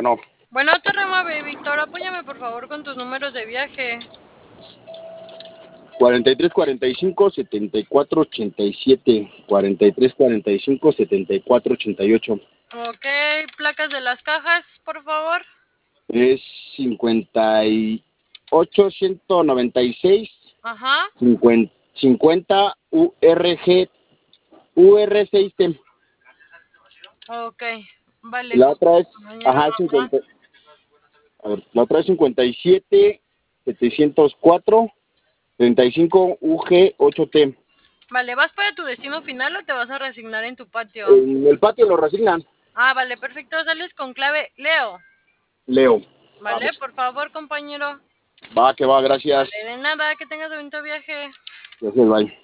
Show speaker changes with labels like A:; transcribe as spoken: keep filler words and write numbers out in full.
A: Bueno.
B: Bueno, Terrema, Víctor, apóyame por favor con tus números de viaje.
A: cuarenta y tres, cuarenta y cinco, setenta y cuatro, ochenta y siete. cuarenta y tres, cuarenta y cinco, setenta y cuatro, ochenta y ocho.
B: Ok, placas de las cajas, por favor.
A: Es cincuenta y ocho, ciento noventa y seis.
B: Ajá.
A: cincuenta U R G U R seis T.
B: Ok, vale.
A: La otra es,
B: Compañero,
A: ajá,
B: ajá.
A: cincuenta. A ver, la otra es cincuenta y siete, setecientos cuatro, treinta y cinco U G ocho T.
B: Vale, ¿vas para tu destino final o te vas a resignar en tu patio?
A: En el patio lo resignan.
B: Ah, vale, perfecto. Sales con clave Leo.
A: Leo.
B: Vale,
A: Vamos.
B: por favor, compañero.
A: Va, que va, gracias.
B: Vale, de nada, que tengas bonito viaje.
A: Gracias, bye.